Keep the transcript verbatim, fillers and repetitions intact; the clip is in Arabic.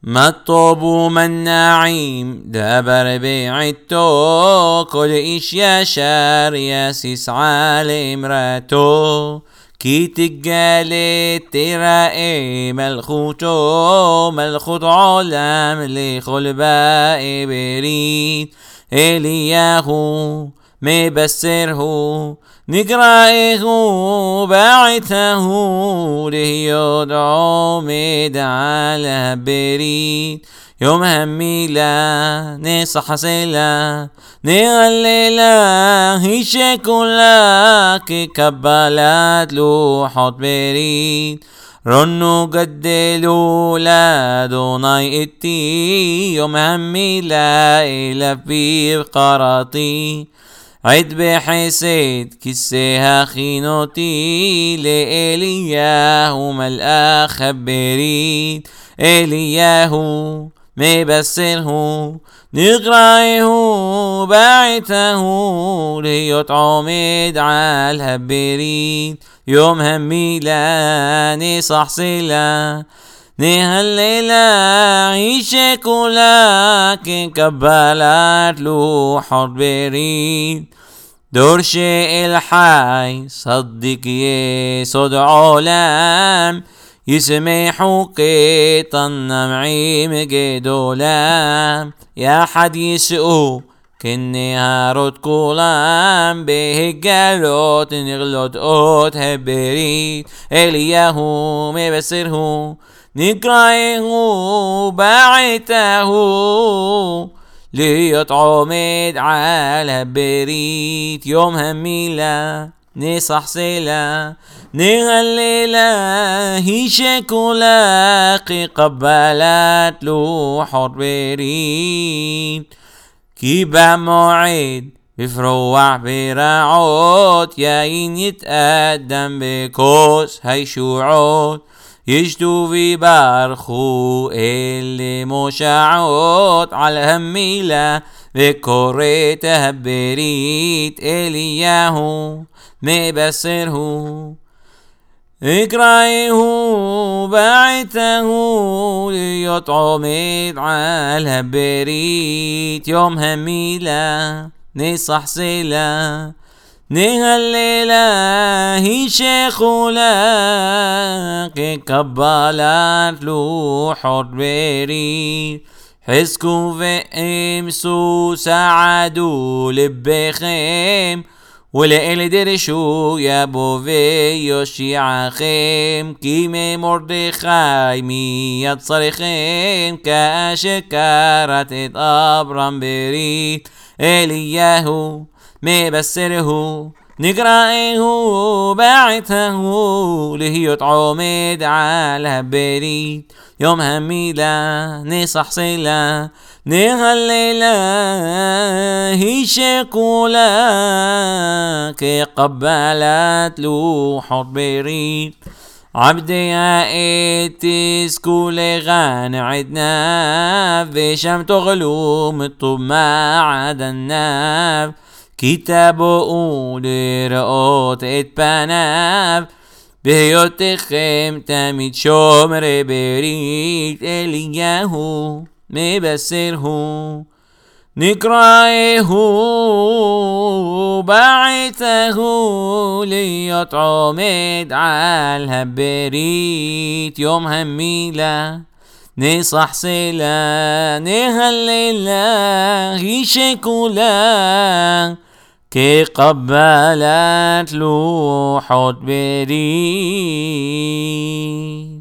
مطلوب من نعيم دبر بعدتو كل إيش يشار ياسيس على امرأتو كي تقالت ترائي ملخوتو ملخوت علم لخلباء بريد إلياهو مبسره نقرأه باعته ليدعو مد على بريد يوم هميلا نصح سلا نغللا هشكلا كي كبالات لوحات بريد رنو قدلوا لا دوناي اتي يوم هميلا إلى في قراطي عد بحسيد كسيها خينوتي لإلياه ملأخ بريد إلياه مبسره نقرأه باعته ليطعمد على الهبريد يوم هميلا نصح سلا نهللا عيشك لكن كبالات له حرب بريد دورش الحي صدق يسود علام يسمحوا قيطن معيم جدولام يا حد يسقو كني هارود كولام به قالوت نغلط اوت هبريد إلياهو مبسره نقرأه باعته ليطعمد على بريد يوم هميلا نصح سلا نغللا هشكلا قي قبلات له حر بريد كي بموعد بفروع براعوت ياين يتقدم بكوس هاي شوعوت يشتو في بارخو اللي مشاعوت على هميلا بكوريت هبريت إلياهو مبسره اقرأيه باعته ليطعمد على الهبريت يوم هميلا نصح سلا نهللا هشيخولا كي كبالات له حر بريد حسكو فإمسو سعدو لبخيم ولئل درشو يا بوفي يوشيع خيم كيمي مردخاي مياد صرخيم كاشكارت اتابرم بريد إلياهو مبسره نقرأه باعته ليطعمد على بريد يوم هميلا نصح سلا نهللا هشكولا كي قبلات له حر بريد عبدي يا إتس كل غان عدنا بشم تغلو مطب ما عدا الناب كتابو لرؤوت اتبناب بهيوتكم تميد شمر بريد إلياهو مبسره نقرأه باعته ليطعمد على الهبريد يوم هميلا نصح سلا نهللا هشكولا كي قبلت له حد بريد